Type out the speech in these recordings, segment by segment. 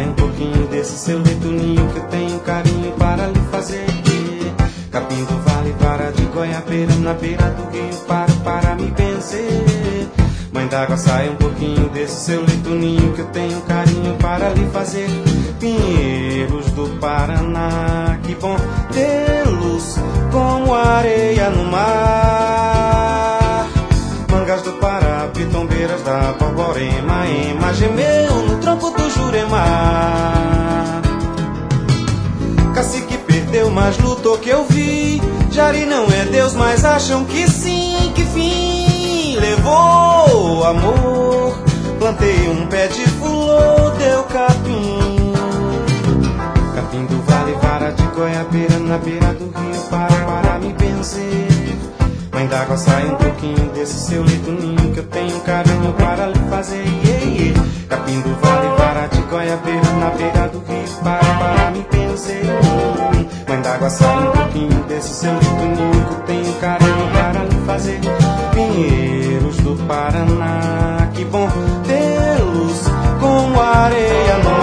sai um pouquinho desse seu leito ninho, que eu tenho carinho para lhe fazer. Capim do vale, vara de goiabeira, na beira do rio paro para me benzer. Mãe d'água, sai um pouquinho desse seu leito ninho, que eu tenho carinho para lhe fazer. Pinheiros do Paraná, que bom tê-los como areia no mar. Mangas do Pará, pitombeiras da Borborema, Ema gemeu no tronco do Jurema. Cacique perdeu, mas lutou que eu vi. Jari não é Deus, mas acham que sim. Que fim levou o amor? Plantei um pé de flor, deu capim. Capim do vale, vara de goiabeira, na beira do rio para me benzer. Mãe d'água, sai um pouquinho desse seu leito ninho, que eu tenho carinho para lhe fazer. Capim do vale, vara de goiabeira, na beira do rio para me benzer. Mãe d'água, sai um pouquinho desse seu leito ninho, que eu tenho carinho para lhe fazer. Pinheiros do Paraná, que bom tê-los como areia no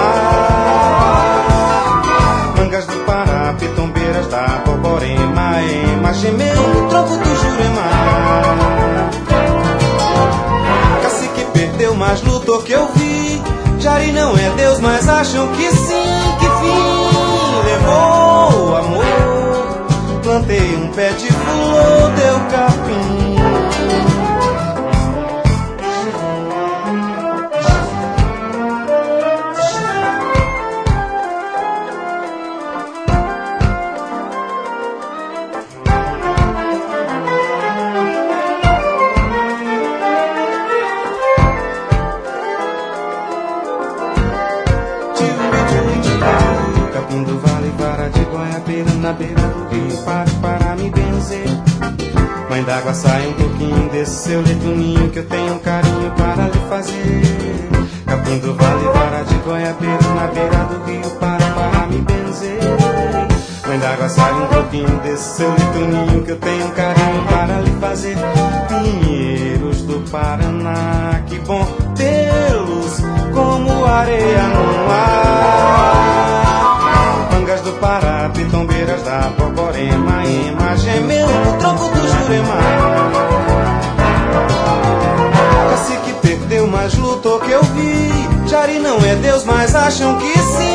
mar. Mangas do Pará, pitombeiras da Borborema, Ema gemeu no tronco do Jurema. Cacique perdeu, mas lutou que eu vi. Jari não é Deus, mas acham que sim. Que fim levou o amor? Plantei um pé de flor, deu capim. Capim do vale, vara de goiabeira, na beira do rio paro para me benzer. Mãe d'água, sai um pouquinho desse seu leito ninho, que eu tenho carinho para lhe fazer. Capim do vale, vara de goiabeira, na beira do rio paro para me benzer. Mãe d'água, sai um pouquinho desse seu leito ninho, que eu tenho carinho para lhe fazer. Pinheiros do Paraná, que bom tê-los como areia no mar. Mangas do Pará, pitombeiras da Borborema, Ema gemeu no tronco do Jurema. Cacique perdeu, mas lutou que eu vi. Jari não é Deus, mas acham que sim.